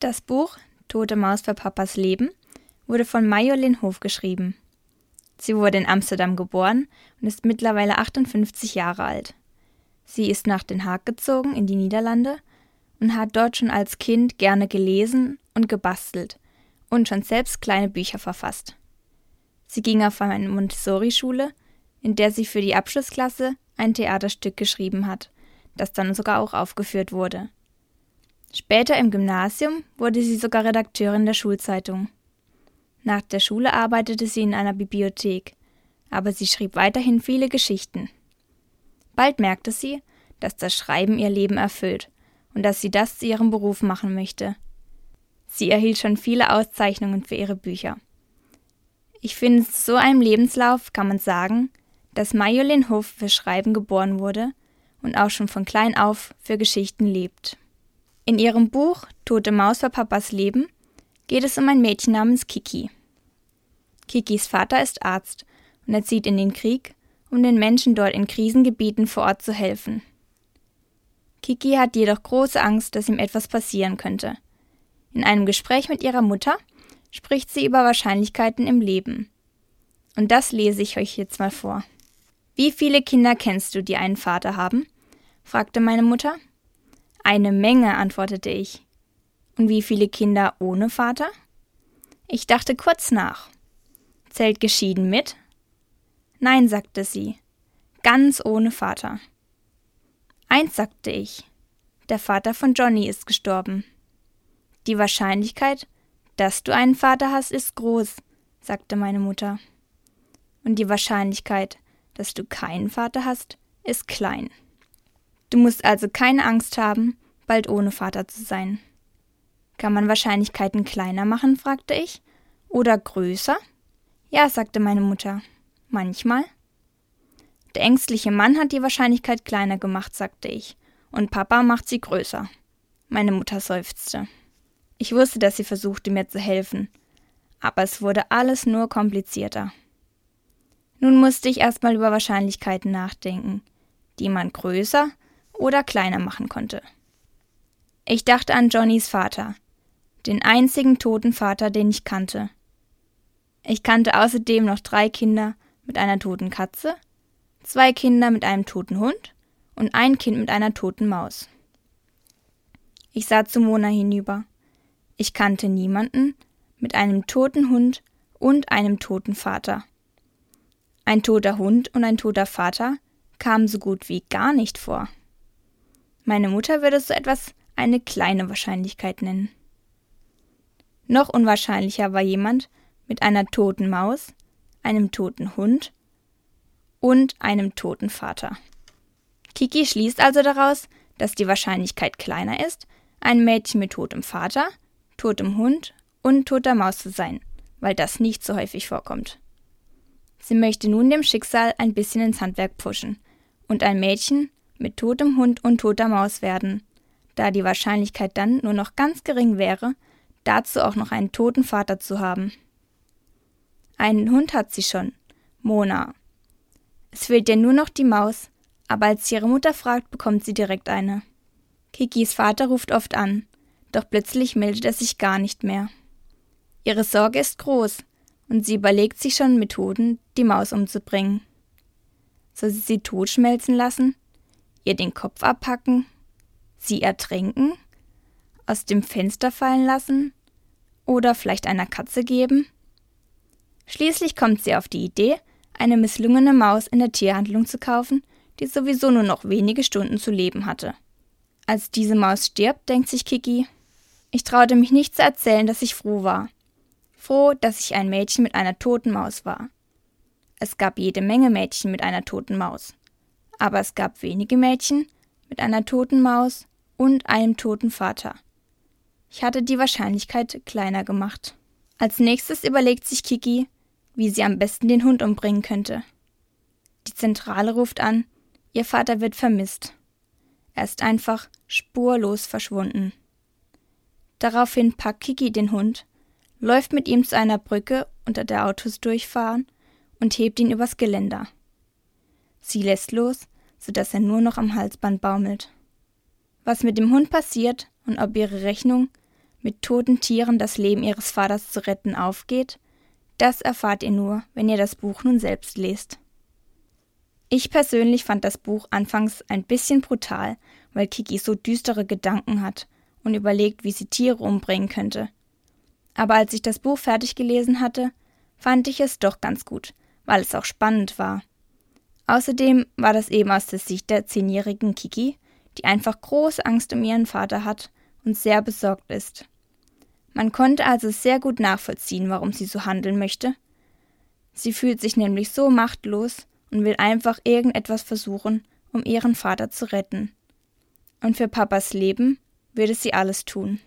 Das Buch »Tote Maus für Papas Leben« wurde von Marjolein Hof geschrieben. Sie wurde in Amsterdam geboren und ist mittlerweile 58 Jahre alt. Sie ist nach Den Haag gezogen in die Niederlande und hat dort schon als Kind gerne gelesen und gebastelt und schon selbst kleine Bücher verfasst. Sie ging auf eine Montessori-Schule, in der sie für die Abschlussklasse ein Theaterstück geschrieben hat, das dann sogar auch aufgeführt wurde. Später im Gymnasium wurde sie sogar Redakteurin der Schulzeitung. Nach der Schule arbeitete sie in einer Bibliothek, aber sie schrieb weiterhin viele Geschichten. Bald merkte sie, dass das Schreiben ihr Leben erfüllt und dass sie das zu ihrem Beruf machen möchte. Sie erhielt schon viele Auszeichnungen für ihre Bücher. Ich finde, zu so einem Lebenslauf kann man sagen, dass Marjolein Hof für Schreiben geboren wurde und auch schon von klein auf für Geschichten lebt. In ihrem Buch »Tote Maus für Papas Leben« geht es um ein Mädchen namens Kiki. Kikis Vater ist Arzt und er zieht in den Krieg, um den Menschen dort in Krisengebieten vor Ort zu helfen. Kiki hat jedoch große Angst, dass ihm etwas passieren könnte. In einem Gespräch mit ihrer Mutter spricht sie über Wahrscheinlichkeiten im Leben. Und das lese ich euch jetzt mal vor. »Wie viele Kinder kennst du, die einen Vater haben?« fragte meine Mutter. »Eine Menge«, antwortete ich. »Und wie viele Kinder ohne Vater?« Ich dachte kurz nach. »Zählt geschieden mit?« »Nein«, sagte sie, »ganz ohne Vater.« »Eins«, sagte ich, »der Vater von Johnny ist gestorben.« »Die Wahrscheinlichkeit, dass du einen Vater hast, ist groß«, sagte meine Mutter. »Und die Wahrscheinlichkeit, dass du keinen Vater hast, ist klein. Du musst also keine Angst haben, bald ohne Vater zu sein.« »Kann man Wahrscheinlichkeiten kleiner machen?«, fragte ich. »Oder größer?« »Ja«, sagte meine Mutter, »manchmal.« »Der ängstliche Mann hat die Wahrscheinlichkeit kleiner gemacht«, sagte ich, »und Papa macht sie größer.« Meine Mutter seufzte. Ich wusste, dass sie versuchte, mir zu helfen, aber es wurde alles nur komplizierter. Nun musste ich erstmal über Wahrscheinlichkeiten nachdenken, die man größer oder kleiner machen konnte. Ich dachte an Johnnys Vater, den einzigen toten Vater, den ich kannte. Ich kannte außerdem noch 3 Kinder mit einer toten Katze, 2 Kinder mit einem toten Hund und ein Kind mit einer toten Maus. Ich sah zu Mona hinüber. Ich kannte niemanden mit einem toten Hund und einem toten Vater. Ein toter Hund und ein toter Vater kamen so gut wie gar nicht vor. Meine Mutter würde so etwas eine kleine Wahrscheinlichkeit nennen. Noch unwahrscheinlicher war jemand mit einer toten Maus, einem toten Hund und einem toten Vater. Kiki schließt also daraus, dass die Wahrscheinlichkeit kleiner ist, ein Mädchen mit totem Vater, totem Hund und toter Maus zu sein, weil das nicht so häufig vorkommt. Sie möchte nun dem Schicksal ein bisschen ins Handwerk pfuschen und ein Mädchen mit totem Hund und toter Maus werden, da die Wahrscheinlichkeit dann nur noch ganz gering wäre, dazu auch noch einen toten Vater zu haben. Einen Hund hat sie schon, Mona. Es fehlt ihr nur noch die Maus, aber als sie ihre Mutter fragt, bekommt sie direkt eine. Kikis Vater ruft oft an, doch plötzlich meldet er sich gar nicht mehr. Ihre Sorge ist groß und sie überlegt sich schon Methoden, die Maus umzubringen. Soll sie totschmelzen lassen, ihr den Kopf abhacken, sie ertränken, aus dem Fenster fallen lassen oder vielleicht einer Katze geben? Schließlich kommt sie auf die Idee, eine misslungene Maus in der Tierhandlung zu kaufen, die sowieso nur noch wenige Stunden zu leben hatte. Als diese Maus stirbt, denkt sich Kiki, ich traute mich nicht zu erzählen, dass ich froh war. Froh, dass ich ein Mädchen mit einer toten Maus war. Es gab jede Menge Mädchen mit einer toten Maus. Aber es gab wenige Mädchen mit einer toten Maus und einem toten Vater. Ich hatte die Wahrscheinlichkeit kleiner gemacht. Als nächstes überlegt sich Kiki, wie sie am besten den Hund umbringen könnte. Die Zentrale ruft an, ihr Vater wird vermisst. Er ist einfach spurlos verschwunden. Daraufhin packt Kiki den Hund, läuft mit ihm zu einer Brücke, unter der Autos durchfahren, und hebt ihn übers Geländer. Sie lässt los, sodass er nur noch am Halsband baumelt. Was mit dem Hund passiert und ob ihre Rechnung mit toten Tieren das Leben ihres Vaters zu retten, aufgeht? Das erfahrt ihr nur, wenn ihr das Buch nun selbst lest. Ich persönlich fand das Buch anfangs ein bisschen brutal, weil Kiki so düstere Gedanken hat und überlegt, wie sie Tiere umbringen könnte. Aber als ich das Buch fertig gelesen hatte, fand ich es doch ganz gut, weil es auch spannend war. Außerdem war das eben aus der Sicht der 10-jährigen Kiki, die einfach große Angst um ihren Vater hat und sehr besorgt ist. Man konnte also sehr gut nachvollziehen, warum sie so handeln möchte. Sie fühlt sich nämlich so machtlos und will einfach irgendetwas versuchen, um ihren Vater zu retten. Und für Papas Leben würde sie alles tun.